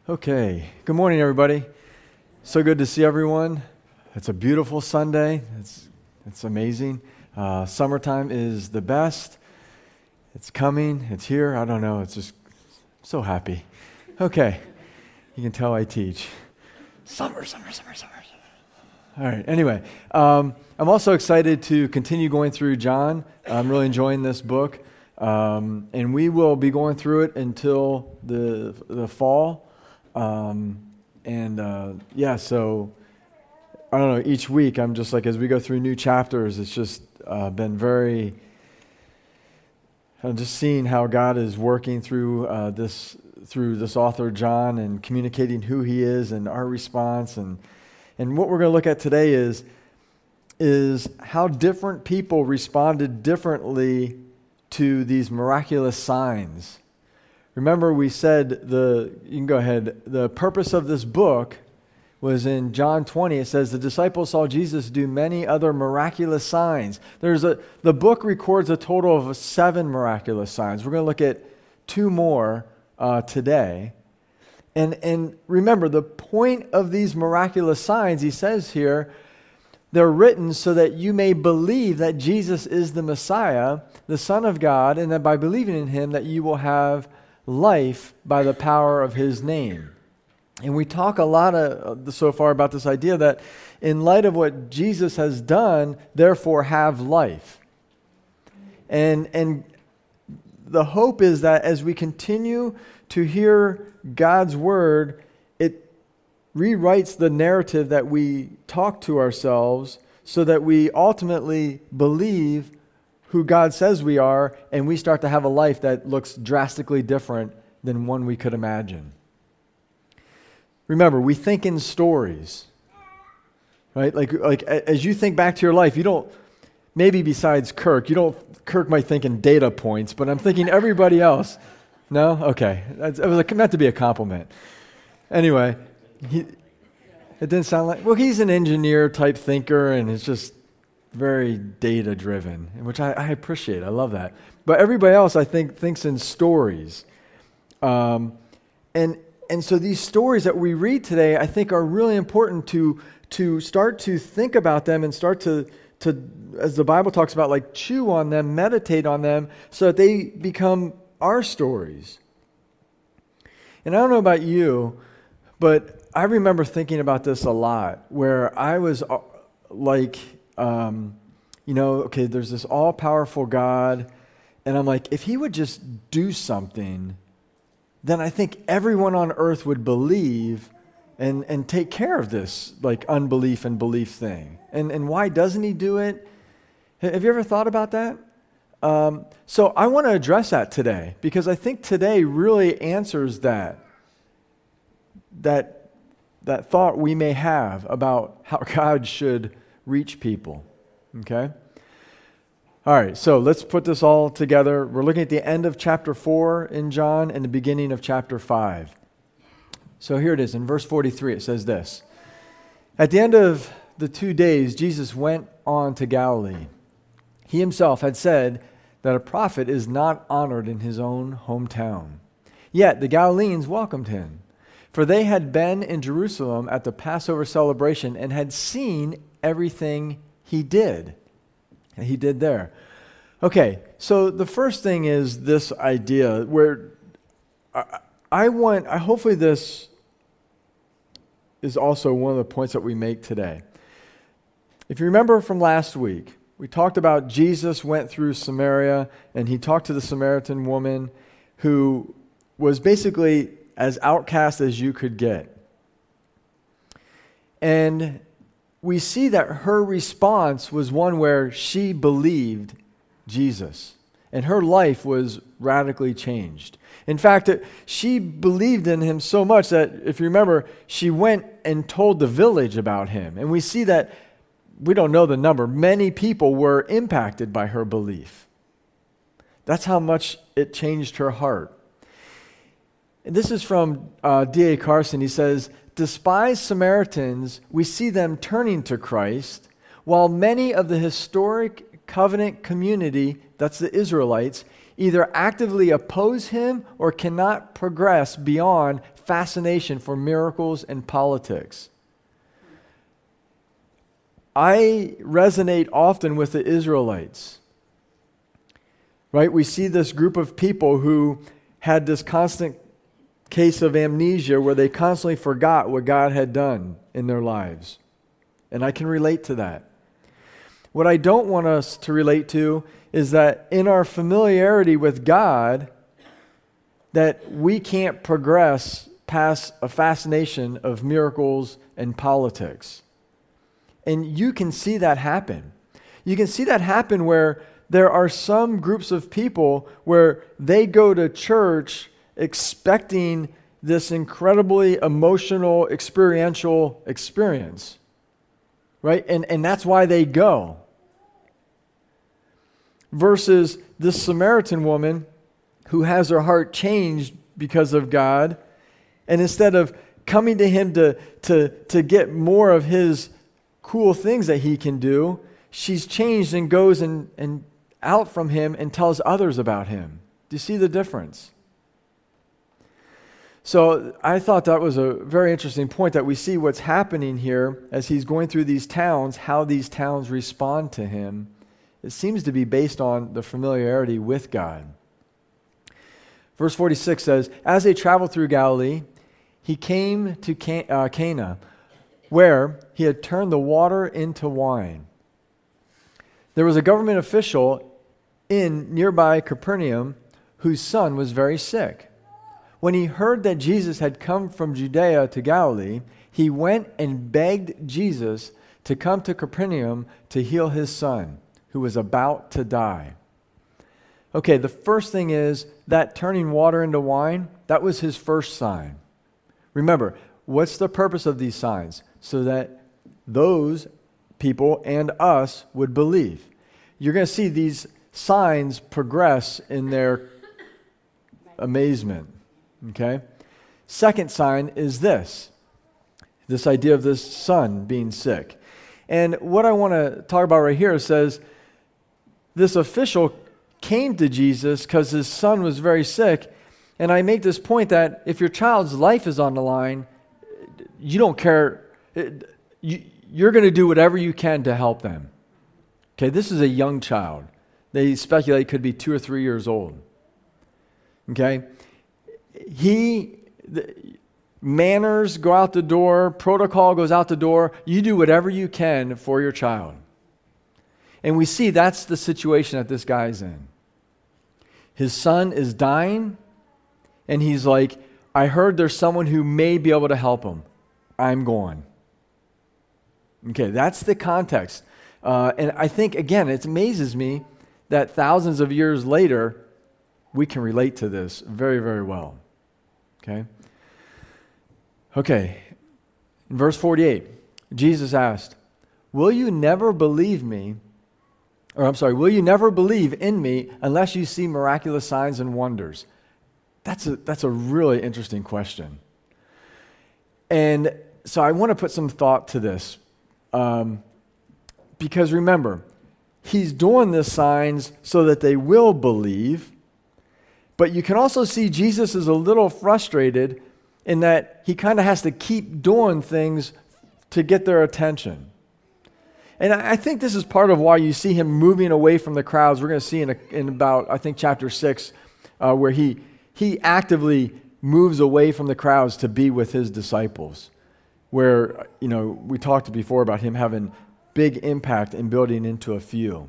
Okay, good morning, everybody. So good to see everyone. It's a beautiful Sunday. It's amazing. Summertime is the best. It's coming. It's here. I don't know. It's just so happy. Okay, you can tell I teach. Summer. All right, anyway, I'm also excited to continue going through John. I'm really enjoying this book, and we will be going through it until the fall. So I don't know, each week I'm just like, as we go through new chapters, it's just been very, just seeing how God is working through this author, John, and communicating who he is and our response. And what we're going to look at today is how different people responded differently to these miraculous signs. Remember, we said you can go ahead. The purpose of this book was in John 20. It says the disciples saw Jesus do many other miraculous signs. The book records a total of 7 miraculous signs. We're going to look at 2 more today. And remember, the point of these miraculous signs, he says here, they're written so that you may believe that Jesus is the Messiah, the Son of God, and that by believing in him that you will have life by the power of his name. And we talk a lot so far about this idea that in light of what Jesus has done, therefore have life. And the hope is that as we continue to hear God's word, it rewrites the narrative that we talk to ourselves so that we ultimately believe who God says we are, and we start to have a life that looks drastically different than one we could imagine. Remember, we think in stories, right? Like as you think back to your life, you don't, maybe besides Kirk might think in data points, but I'm thinking everybody else. No? Okay. It was meant to be a compliment. Anyway, it didn't sound like, well, he's an engineer type thinker, and it's just very data-driven, which I appreciate. I love that. But everybody else, I think, thinks in stories. And so these stories that we read today, I think, are really important to start to think about them and start to, as the Bible talks about, like chew on them, meditate on them, so that they become our stories. And I don't know about you, but I remember thinking about this a lot, where I was like, okay, there's this all-powerful God, and I'm like, if he would just do something, then I think everyone on earth would believe and take care of this, like, unbelief and belief thing. And why doesn't he do it? Have you ever thought about that? So I want to address that today, because I think today really answers that thought we may have about how God should reach people. Okay? All right, so let's put this all together. We're looking at the end of chapter 4 in John and the beginning of chapter 5. So here it is. In verse 43, it says this. At the end of the 2 days, Jesus went on to Galilee. He himself had said that a prophet is not honored in his own hometown. Yet the Galileans welcomed him, for they had been in Jerusalem at the Passover celebration and had seen everything he did there. Okay, so the first thing is this idea where hopefully this is also one of the points that we make today. If you remember from last week, we talked about Jesus went through Samaria, and he talked to the Samaritan woman who was basically as outcast as you could get. And we see that her response was one where she believed Jesus, and her life was radically changed. In fact, she believed in him so much that, if you remember, she went and told the village about him. And we see that, we don't know the number, many people were impacted by her belief. That's how much it changed her heart. And this is from D.A. Carson. He says, despised Samaritans, we see them turning to Christ, while many of the historic covenant community, that's the Israelites, either actively oppose him or cannot progress beyond fascination for miracles and politics. I resonate often with the Israelites. Right? We see this group of people who had this constant case of amnesia where they constantly forgot what God had done in their lives. And I can relate to that. What I don't want us to relate to is that in our familiarity with God, that we can't progress past a fascination of miracles and politics. And you can see that happen. You can see that happen where there are some groups of people where they go to church expecting this incredibly emotional, experiential experience. Right? And that's why they go. Versus this Samaritan woman who has her heart changed because of God, and instead of coming to him to get more of his cool things that he can do, she's changed and goes and out from him and tells others about him. Do you see the difference? So I thought that was a very interesting point, that we see what's happening here as he's going through these towns, how these towns respond to him. It seems to be based on the familiarity with God. Verse 46 says, as they traveled through Galilee, he came to Cana, where he had turned the water into wine. There was a government official in nearby Capernaum whose son was very sick. When he heard that Jesus had come from Judea to Galilee, he went and begged Jesus to come to Capernaum to heal his son, who was about to die. Okay, the first thing is that turning water into wine, that was his first sign. Remember, what's the purpose of these signs? So that those people and us would believe. You're going to see these signs progress in their amazement. Okay? Second sign is this idea of this son being sick. And what I want to talk about right here says, this official came to Jesus because his son was very sick. And I make this point that if your child's life is on the line, you don't care. You're going to do whatever you can to help them. Okay, this is a young child. They speculate could be 2 or 3 years old. Okay? Manners go out the door, protocol goes out the door. You do whatever you can for your child. And we see that's the situation that this guy's in. His son is dying, and he's like, I heard there's someone who may be able to help him. I'm going. Okay, that's the context. And I think, again, it amazes me that thousands of years later, we can relate to this very, very well. Okay. In verse 48, Jesus asked, will you never believe in me unless you see miraculous signs and wonders? That's a really interesting question. And so I want to put some thought to this. Because remember, he's doing the signs so that they will believe. But you can also see Jesus is a little frustrated in that he kind of has to keep doing things to get their attention. And I think this is part of why you see him moving away from the crowds. We're going to see in about, I think, chapter 6, where he actively moves away from the crowds to be with his disciples. Where, we talked before about him having big impact in building into a few.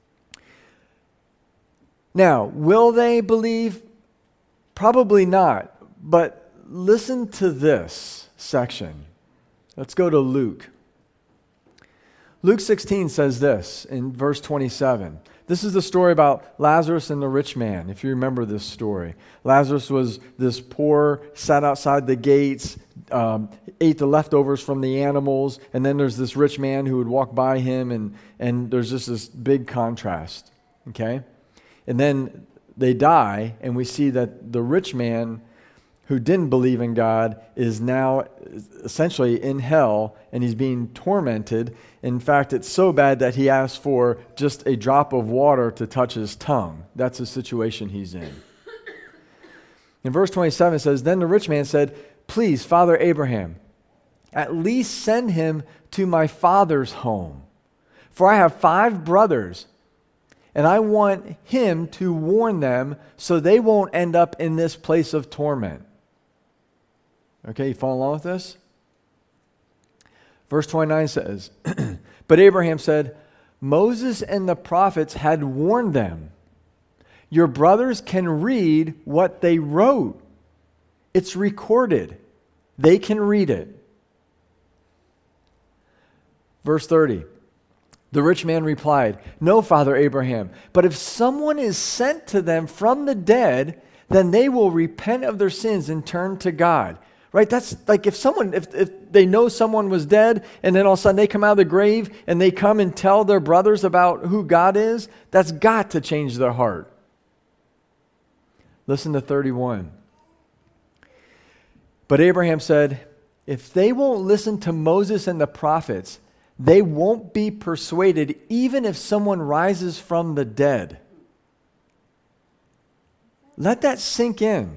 Now, will they believe? Probably not. But listen to this section. Let's go to Luke. Luke 16 says this in verse 27. This is the story about Lazarus and the rich man, if you remember this story. Lazarus was this poor, sat outside the gates, ate the leftovers from the animals, and then there's this rich man who would walk by him, and there's just this big contrast, okay? And then they die, and we see that the rich man who didn't believe in God is now essentially in hell, and he's being tormented. In fact, it's so bad that he asks for just a drop of water to touch his tongue. That's the situation he's in. In verse 27 it says, "Then the rich man said, 'Please, Father Abraham, at least send him to my father's home. For I have 5 brothers, and I want him to warn them so they won't end up in this place of torment.'" Okay, you follow along with this? Verse 29 says, "But Abraham said, 'Moses and the prophets had warned them. Your brothers can read what they wrote. It's recorded. They can read it.'" Verse 30, the rich man replied, "No, Father Abraham, but if someone is sent to them from the dead, then they will repent of their sins and turn to God." Right? That's like if they know someone was dead and then all of a sudden they come out of the grave and they come and tell their brothers about who God is, that's got to change their heart. Listen to 31. "But Abraham said, 'If they won't listen to Moses and the prophets, they won't be persuaded even if someone rises from the dead.'" Let that sink in.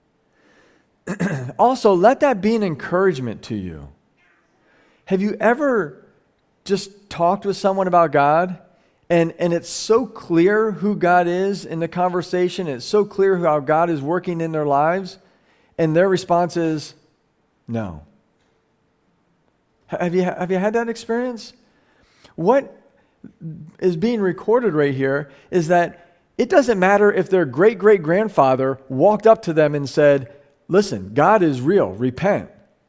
Also, let that be an encouragement to you. Have you ever just talked with someone about God and it's so clear who God is in the conversation, it's so clear how God is working in their lives, and their response is no? Have you had that experience? What is being recorded right here is that it doesn't matter if their great-great-grandfather walked up to them and said, "Listen, God is real, repent."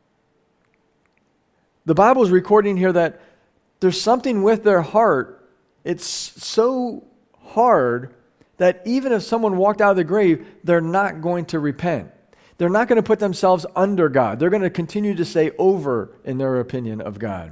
The Bible is recording here that there's something with their heart. It's so hard that even if someone walked out of the grave, they're not going to repent. They're not going to put themselves under God. They're going to continue to say over in their opinion of God.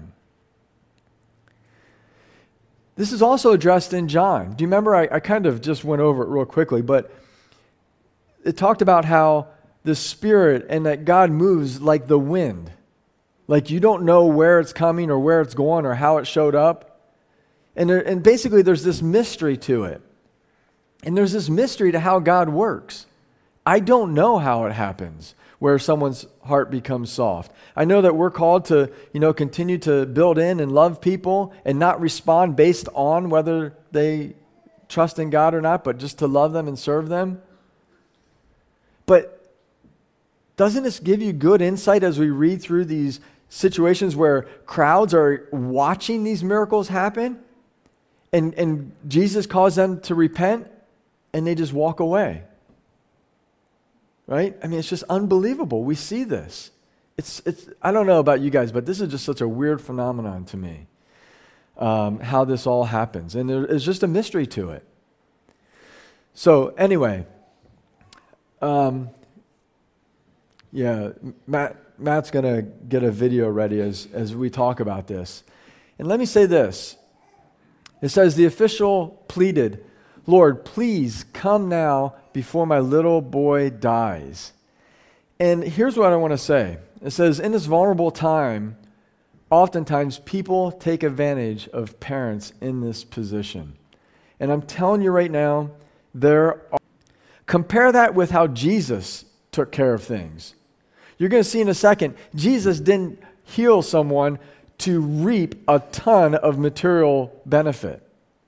This is also addressed in John. Do you remember? I kind of just went over it real quickly, but it talked about how the Spirit and that God moves like the wind. Like you don't know where it's coming or where it's going or how it showed up. And basically there's this mystery to it. And there's this mystery to how God works. I don't know how it happens where someone's heart becomes soft. I know that we're called to, continue to build in and love people and not respond based on whether they trust in God or not, but just to love them and serve them. But doesn't this give you good insight as we read through these situations where crowds are watching these miracles happen and Jesus calls them to repent and they just walk away? Right? I mean, it's just unbelievable. We see this. It's. I don't know about you guys, but this is just such a weird phenomenon to me, how this all happens. And there is just a mystery to it. So anyway, Matt's going to get a video ready as we talk about this. And let me say this. It says, the official pleaded, "Lord, please come now before my little boy dies." And here's what I want to say. It says, in this vulnerable time, oftentimes people take advantage of parents in this position. And I'm telling you right now, compare that with how Jesus took care of things. You're going to see in a second, Jesus didn't heal someone to reap a ton of material benefit.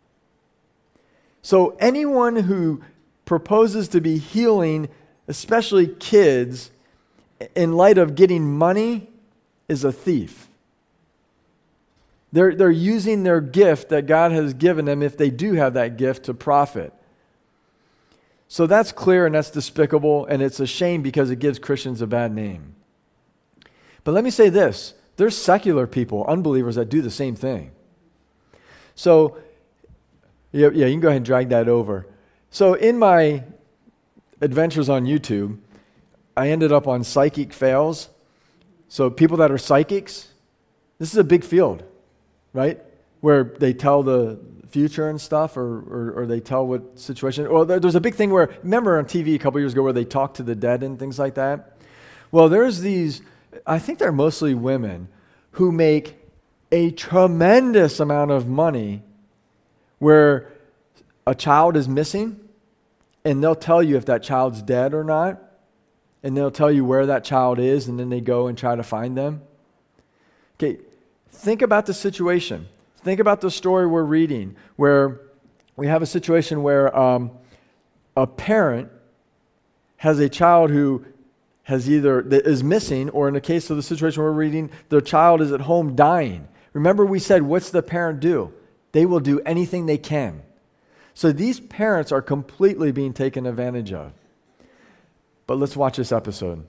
So anyone who proposes to be healing, especially kids, in light of getting money is a thief. They're using their gift that God has given them, if they do have that gift, to profit. So that's clear and that's despicable, and it's a shame because it gives Christians a bad name. But let me say this. There's secular people, unbelievers, that do the same thing. So, yeah, you can go ahead and drag that over. So in my adventures on YouTube, I ended up on psychic fails. So people that are psychics, this is a big field, right? Where they tell the future and stuff, or they tell what situation. Or there's a big thing where, remember on TV a couple years ago where they talk to the dead and things like that? Well, there's these, I think they're mostly women, who make a tremendous amount of money where a child is missing, and they'll tell you if that child's dead or not, and they'll tell you where that child is, and then they go and try to find them. Okay, think about the situation. Think about the story we're reading, where we have a situation where a parent has a child who that is missing, or in the case of the situation we're reading, the child is at home dying. Remember, we said, what's the parent do? They will do anything they can. So these parents are completely being taken advantage of. But let's watch this episode.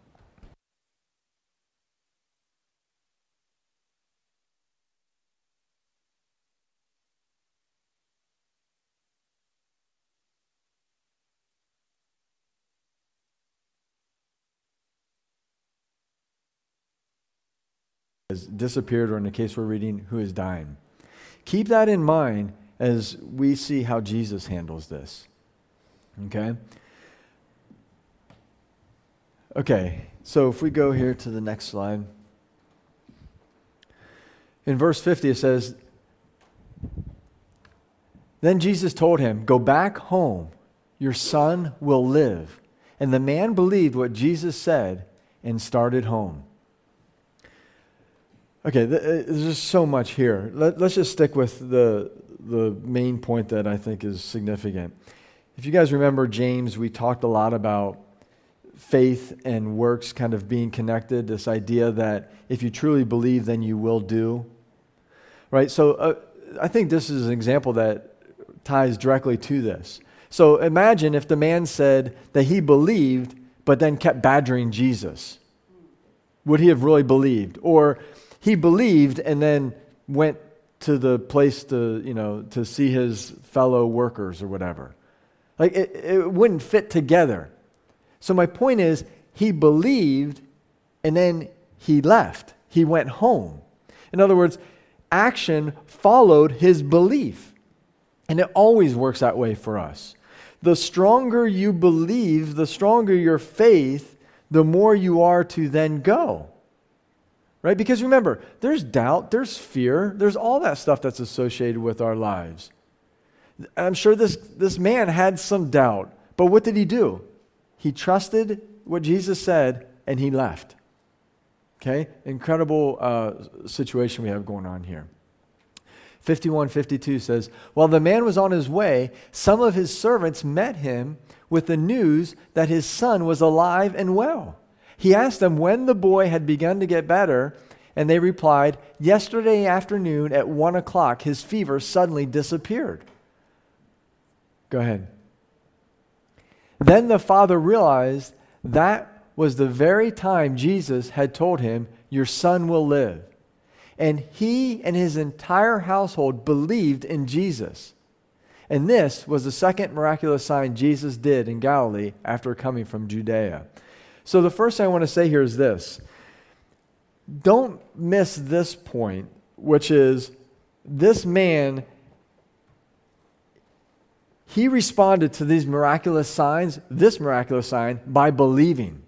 Has disappeared, or in the case we're reading, who is dying. Keep that in mind as we see how Jesus handles this. Okay, so if we go here to the next slide. In verse 50 it says, "Then Jesus told him, 'Go back home, your son will live.' And the man believed what Jesus said and started home." Okay, there's just so much here. Let's just stick with the main point that I think is significant. If you guys remember James, we talked a lot about faith and works kind of being connected, this idea that if you truly believe, then you will do. Right? So I think this is an example that ties directly to this. So imagine if the man said that he believed, but then kept badgering Jesus. Would he have really believed? Or he believed and then went to the place to see his fellow workers or whatever. Like it wouldn't fit together. So my point is, he believed and then he left. He went home. In other words, action followed his belief. And it always works that way for us. The stronger you believe, the stronger your faith, the more you are to then go. Right? Because remember, there's doubt, there's fear, there's all that stuff that's associated with our lives. I'm sure this man had some doubt, but what did he do? He trusted what Jesus said, and he left. Okay? Incredible situation we have going on here. 51:52 says, "While the man was on his way, some of his servants met him with the news that his son was alive and well. He asked them when the boy had begun to get better, and they replied, 'Yesterday afternoon at 1 o'clock, his fever suddenly disappeared.'" Go ahead. "Then the father realized that was the very time Jesus had told him, 'Your son will live.' And he and his entire household believed in Jesus. And this was the second miraculous sign Jesus did in Galilee after coming from Judea." So the first thing I want to say here is this. Don't miss this point, which is this man, he responded to these miraculous signs, this miraculous sign, by believing.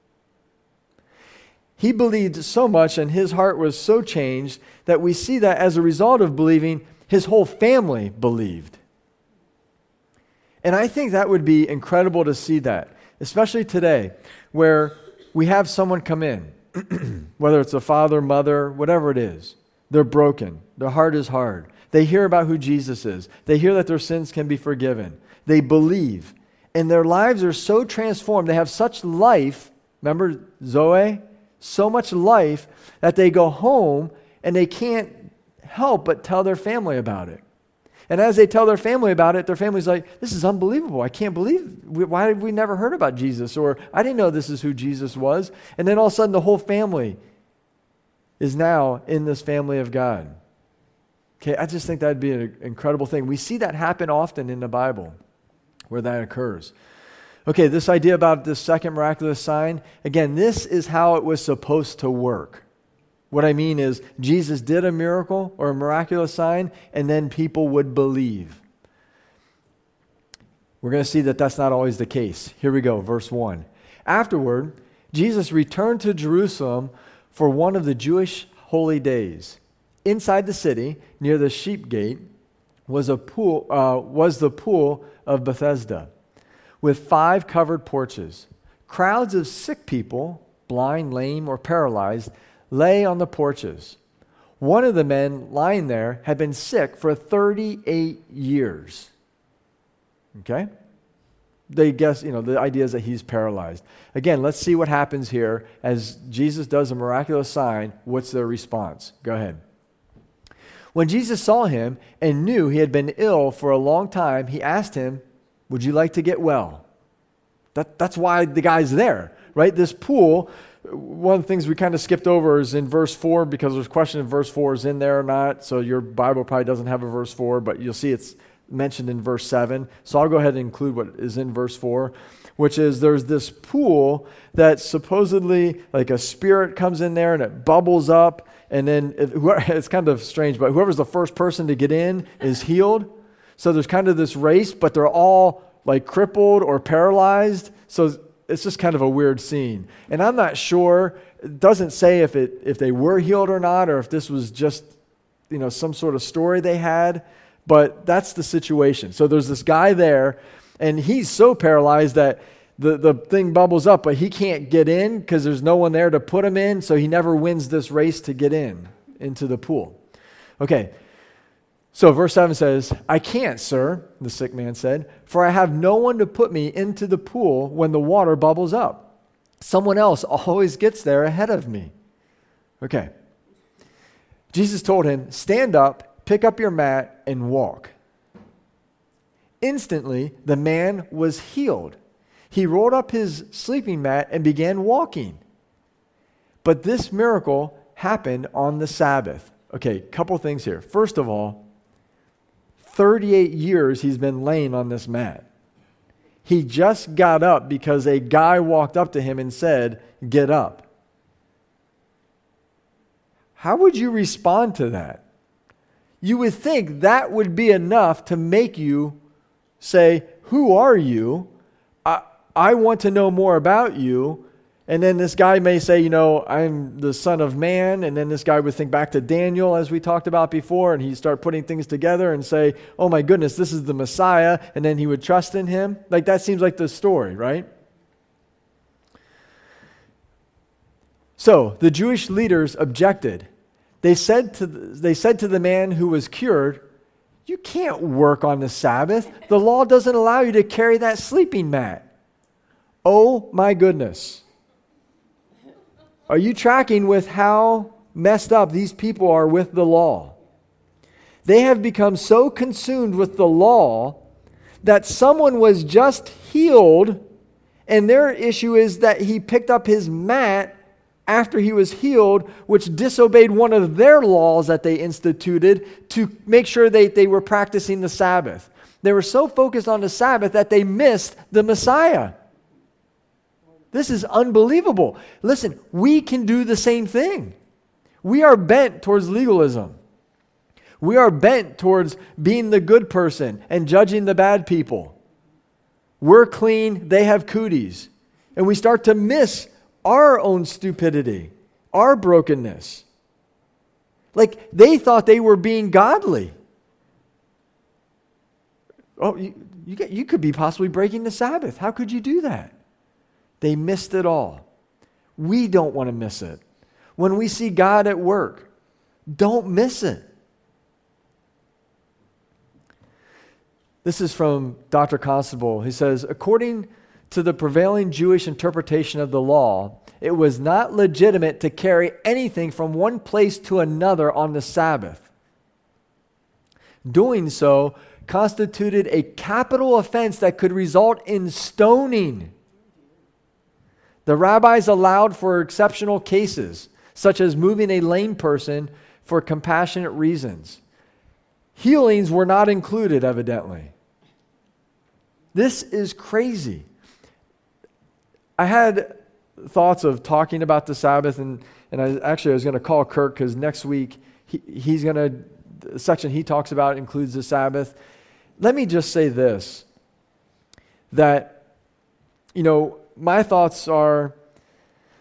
He believed so much and his heart was so changed that we see that as a result of believing, his whole family believed. And I think that would be incredible to see that, especially today, where we have someone come in, whether it's a father, mother, whatever it is. They're broken. Their heart is hard. They hear about who Jesus is. They hear that their sins can be forgiven. They believe. And their lives are so transformed. They have such life. Remember Zoe? So much life that they go home and they can't help but tell their family about it. And as they tell their family about it, their family's like, "This is unbelievable. I can't believe, why have we never heard about Jesus?" Or, "I didn't know this is who Jesus was." And then all of a sudden the whole family is now in this family of God. Okay, I just think that'd be an incredible thing. We see that happen often in the Bible where that occurs. Okay, this idea about this second miraculous sign, again, this is how it was supposed to work. What I mean is Jesus did a miracle or a miraculous sign, and then people would believe. We're going to see that that's not always the case. Here we go, verse 1. "Afterward, Jesus returned to Jerusalem for one of the Jewish holy days. Inside the city, near the sheep gate, was the pool of Bethesda, with 5 covered porches. Crowds of sick people, blind, lame, or paralyzed, lay on the porches. One of the men lying there had been sick for 38 years. Okay? They guess, the idea is that he's paralyzed. Again, let's see what happens here as Jesus does a miraculous sign. What's their response? Go ahead. When Jesus saw him and knew he had been ill for a long time, he asked him, "Would you like to get well?" That's why the guy's there, right? This pool, one of the things we kind of skipped over is in verse 4, because there's a question if verse 4 is in there or not. So your Bible probably doesn't have a verse 4, but you'll see it's mentioned in verse 7. So I'll go ahead and include what is in verse 4, which is there's this pool that supposedly like a spirit comes in there and it bubbles up. And then it's kind of strange, but whoever's the first person to get in is healed. So there's kind of this race, but they're all like crippled or paralyzed. So it's just kind of a weird scene. And I'm not sure, it doesn't say if they were healed or not, or if this was just, some sort of story they had, but that's the situation. So there's this guy there, and he's so paralyzed that the thing bubbles up, but he can't get in because there's no one there to put him in, so he never wins this race to get into the pool. Okay, so verse 7 says, "I can't, sir," the sick man said, "for I have no one to put me into the pool when the water bubbles up. Someone else always gets there ahead of me." Okay. Jesus told him, "Stand up, pick up your mat, and walk." Instantly, the man was healed. He rolled up his sleeping mat and began walking. But this miracle happened on the Sabbath. Okay, couple things here. First of all, 38 years he's been laying on this mat. He just got up because a guy walked up to him and said, "Get up." How would you respond to that? You would think that would be enough to make you say, "Who are you? I want to know more about you." And then this guy may say, "I'm the Son of Man." And then this guy would think back to Daniel, as we talked about before, and he'd start putting things together and say, "Oh my goodness, this is the Messiah." And then he would trust in him. Like that seems like the story, right? So the Jewish leaders objected. They said to the man who was cured, "You can't work on the Sabbath. The law doesn't allow you to carry that sleeping mat." Oh my goodness. Are you tracking with how messed up these people are with the law? They have become so consumed with the law that someone was just healed, and their issue is that he picked up his mat after he was healed, which disobeyed one of their laws that they instituted to make sure they were practicing the Sabbath. They were so focused on the Sabbath that they missed the Messiah. This is unbelievable. Listen, we can do the same thing. We are bent towards legalism. We are bent towards being the good person and judging the bad people. We're clean, they have cooties. And we start to miss our own stupidity, our brokenness. Like they thought they were being godly. Oh, you could be possibly breaking the Sabbath. How could you do that? They missed it all. We don't want to miss it. When we see God at work, don't miss it. This is from Dr. Constable. He says, according to the prevailing Jewish interpretation of the law, it was not legitimate to carry anything from one place to another on the Sabbath. Doing so constituted a capital offense that could result in stoning. The rabbis allowed for exceptional cases, such as moving a lame person for compassionate reasons. Healings were not included, evidently. This is crazy. I had thoughts of talking about the Sabbath, and I was going to call Kirk because next week the section he talks about includes the Sabbath. Let me just say this, that, my thoughts are,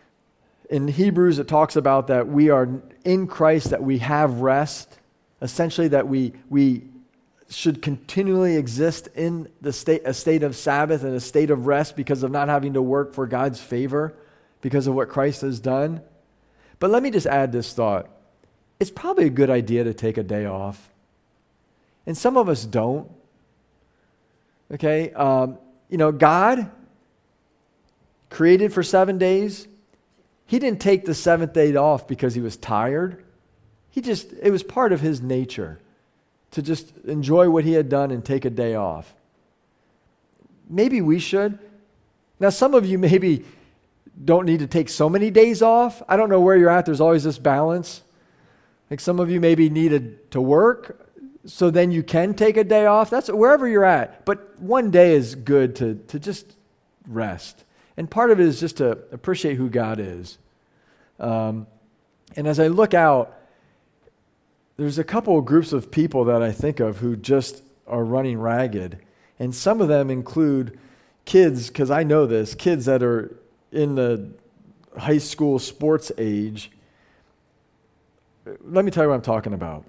in Hebrews, it talks about that we are in Christ, that we have rest, essentially that we should continually exist in a state of Sabbath and a state of rest because of not having to work for God's favor because of what Christ has done. But let me just add this thought. It's probably a good idea to take a day off. And some of us don't. Okay? God created for 7 days. He didn't take the seventh day off because he was tired. It was part of his nature to just enjoy what he had done and take a day off. Maybe we should. Now, some of you maybe don't need to take so many days off. I don't know where you're at. There's always this balance. Like some of you maybe needed to work, so then you can take a day off. That's wherever you're at. But one day is good to just rest. And part of it is just to appreciate who God is. And as I look out, there's a couple of groups of people that I think of who just are running ragged. And some of them include kids, because I know this, kids that are in the high school sports age. Let me tell you what I'm talking about.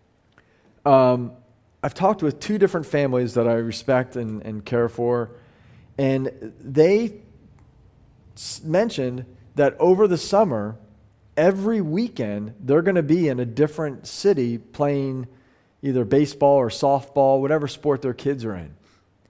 I've talked with two different families that I respect and care for, and they mentioned that over the summer, every weekend, they're going to be in a different city playing either baseball or softball, whatever sport their kids are in.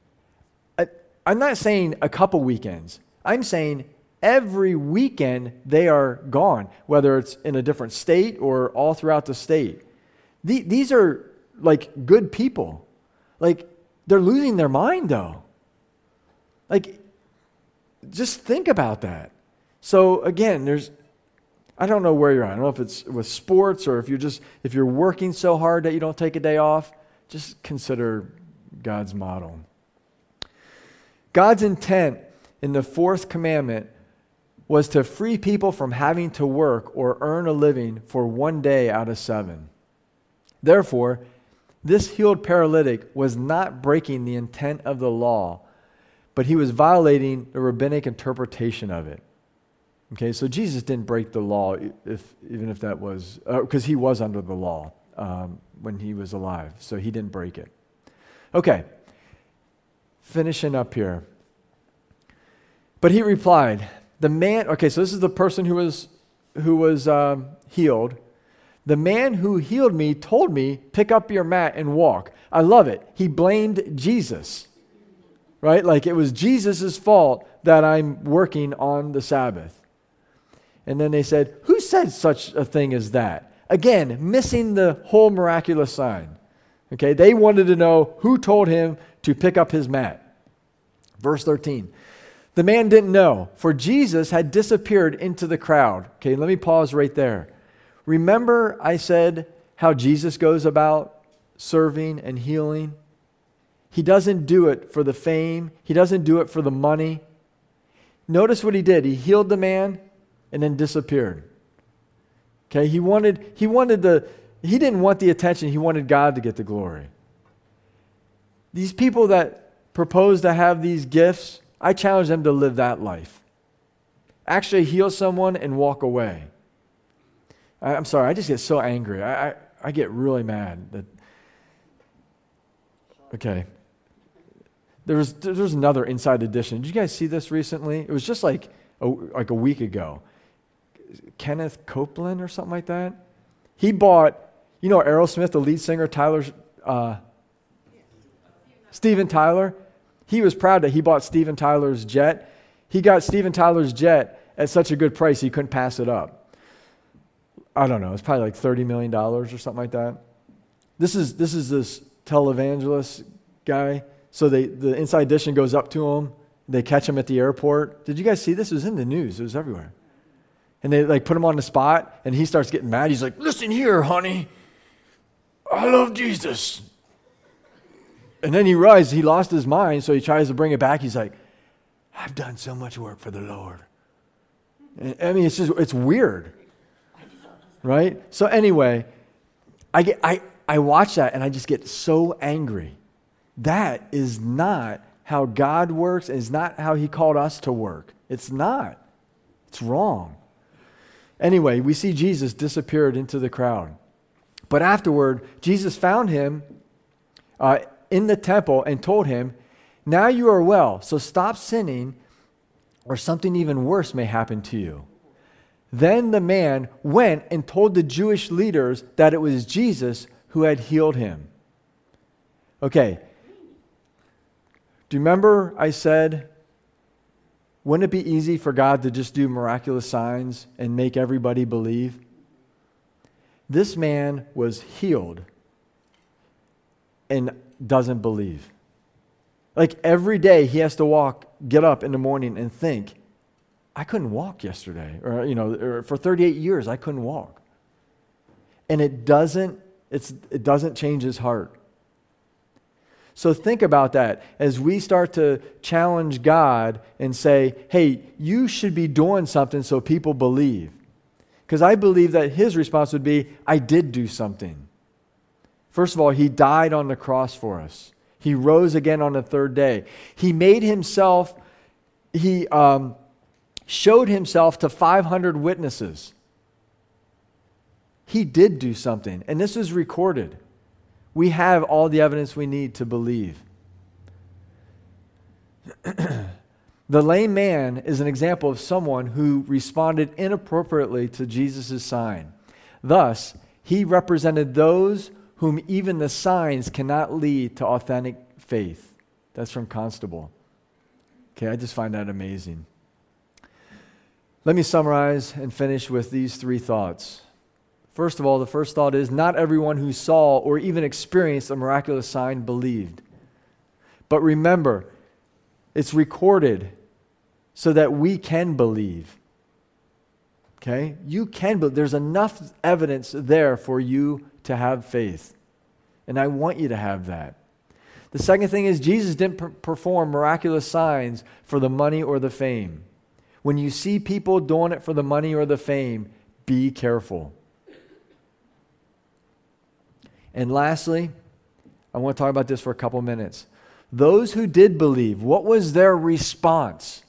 I'm not saying a couple weekends. I'm saying every weekend they are gone, whether it's in a different state or all throughout the state. These are like good people. Like they're losing their mind though. Like just think about that. So again, I don't know where you're at. I don't know if it's with sports or if you're working so hard that you don't take a day off. Just consider God's model. God's intent in the fourth commandment was to free people from having to work or earn a living for 1 day out of 7. Therefore, this healed paralytic was not breaking the intent of the law, but he was violating the rabbinic interpretation of it. Okay, so Jesus didn't break the law, even if that was, because he was under the law when he was alive, so he didn't break it. Okay, finishing up here. But he replied, so this is the person who was healed. The man who healed me told me, pick up your mat and walk. I love it. He blamed Jesus, right? Like it was Jesus' fault that I'm working on the Sabbath. And then they said, who said such a thing as that? Again, missing the whole miraculous sign. Okay, they wanted to know who told him to pick up his mat. Verse 13. The man didn't know, for Jesus had disappeared into the crowd. Okay, let me pause right there. Remember I said how Jesus goes about serving and healing? He doesn't do it for the fame. He doesn't do it for the money. Notice what he did. He healed the man and then disappeared. Okay, he didn't want the attention. He wanted God to get the glory. These people that propose to have these gifts, I challenge them to live that life. Actually heal someone and walk away. I'm sorry, I just get so angry. I get really mad. Okay. There was another Inside Edition. Did you guys see this recently? It was just like a week ago. Kenneth Copeland or something like that. He bought, Aerosmith, the lead singer, Steven Tyler. He was proud that he bought Steven Tyler's jet. He got Steven Tyler's jet at such a good price he couldn't pass it up. I don't know. It's probably like $30 million or something like that. This is this televangelist guy. So the Inside Edition goes up to him. They catch him at the airport. Did you guys see this? It was in the news. It was everywhere. And they put him on the spot, and he starts getting mad. He's like, listen here, honey. I love Jesus. And then he realized he lost his mind, so he tries to bring it back. He's like, I've done so much work for the Lord. And, it's weird. Right? So anyway, I watch that, and I just get so angry. That is not how God works. It's not how he called us to work. It's not. It's wrong. Anyway, we see Jesus disappeared into the crowd. But afterward, Jesus found him in the temple and told him, "Now you are well, so stop sinning, or something even worse may happen to you." Then the man went and told the Jewish leaders that it was Jesus who had healed him. Okay. Do you remember I said, wouldn't it be easy for God to just do miraculous signs and make everybody believe? This man was healed and doesn't believe. Like every day he has to get up in the morning and think, I couldn't walk yesterday, or for 38 years I couldn't walk. And it doesn't change his heart. So think about that as we start to challenge God and say, hey, you should be doing something so people believe. Because I believe that his response would be, I did do something. First of all, he died on the cross for us. He rose again on the third day. He showed himself to 500 witnesses. He did do something, and this is recorded. We have all the evidence we need to believe. The lame man is an example of someone who responded inappropriately to Jesus' sign. Thus, he represented those whom even the signs cannot lead to authentic faith. That's from Constable. Okay, I just find that amazing. Let me summarize and finish with these three thoughts. First of all, the first thought is, not everyone who saw or even experienced a miraculous sign believed. But remember, it's recorded so that we can believe. Okay? You can believe. There's enough evidence there for you to have faith. And I want you to have that. The second thing is, Jesus didn't perform miraculous signs for the money or the fame. When you see people doing it for the money or the fame, be careful. And lastly, I want to talk about this for a couple minutes. Those who did believe, what was their response?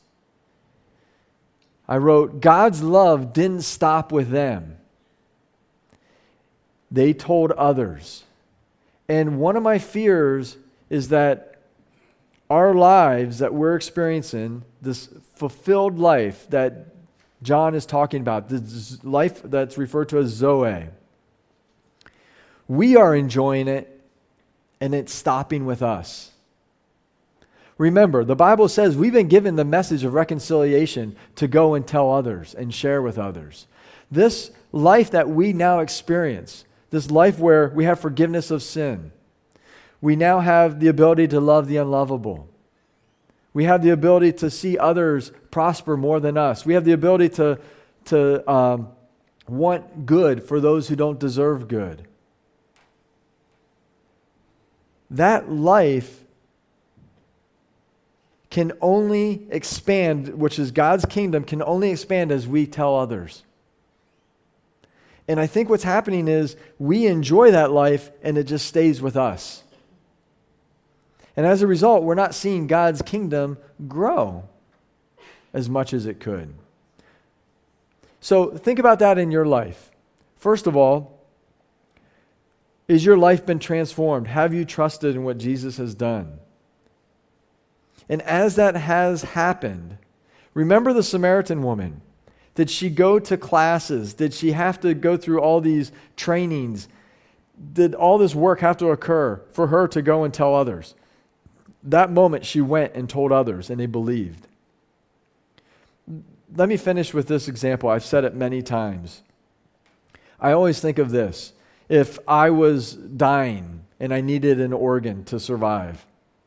I wrote, God's love didn't stop with them. They told others. And one of my fears is that our lives that we're experiencing, this fulfilled life that John is talking about, this life that's referred to as Zoe, we are enjoying it, and it's stopping with us. Remember, the Bible says we've been given the message of reconciliation to go and tell others and share with others. This life that we now experience, this life where we have forgiveness of sin, we now have the ability to love the unlovable. We have the ability to see others prosper more than us. We have the ability to want good for those who don't deserve good. That life can only expand, which is God's kingdom, can only expand as we tell others. And I think what's happening is we enjoy that life and it just stays with us. And as a result, we're not seeing God's kingdom grow as much as it could. So think about that in your life. First of all, has your life been transformed? Have you trusted in what Jesus has done? And as that has happened, remember the Samaritan woman. Did she go to classes? Did she have to go through all these trainings? Did all this work have to occur for her to go and tell others? That moment she went and told others, and they believed. Let me finish with this example. I've said it many times. I always think of this. If I was dying and I needed an organ to survive,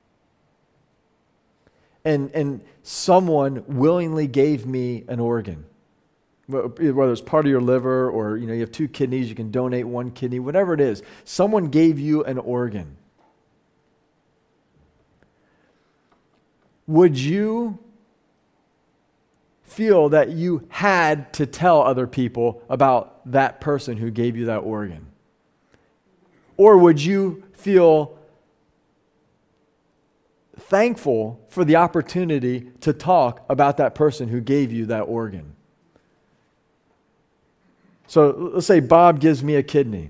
and someone willingly gave me an organ, whether it's part of your liver or you have 2 kidneys, you can donate 1 kidney, whatever it is, someone gave you an organ. Would you feel that you had to tell other people about that person who gave you that organ? Or would you feel thankful for the opportunity to talk about that person who gave you that organ? So let's say Bob gives me a kidney.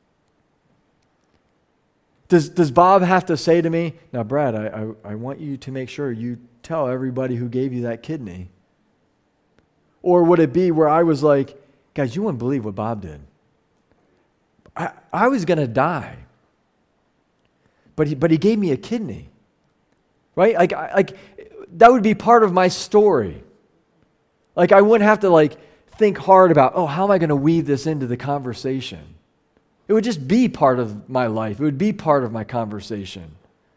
Does Bob have to say to me, now, Brad, I want you to make sure you tell everybody who gave you that kidney? Or would it be where I was like, guys, you wouldn't believe what Bob did. I was going to die. But he gave me a kidney. Right? Like that would be part of my story. Like I wouldn't have to think hard about, how am I going to weave this into the conversation? It would just be part of my life. It would be part of my conversation.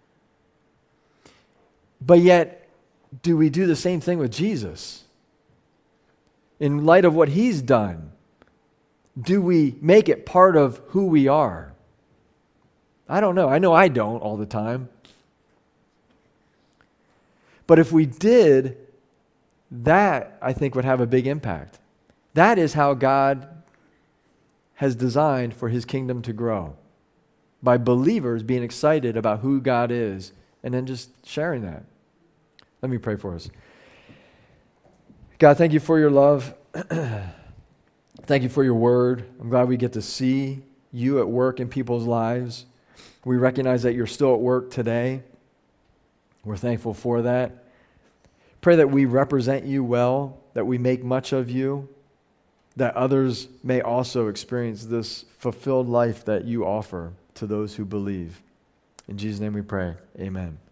But yet, do we do the same thing with Jesus? In light of what he's done, do we make it part of who we are? I don't know. I know I don't all the time. But if we did, that, I think, would have a big impact. That is how God has designed for his kingdom to grow. By believers being excited about who God is and then just sharing that. Let me pray for us. God, thank you for your love. Thank you for your word. I'm glad we get to see you at work in people's lives. We recognize that you're still at work today. We're thankful for that. Pray that we represent you well, that we make much of you, that others may also experience this fulfilled life that you offer to those who believe. In Jesus' name we pray. Amen.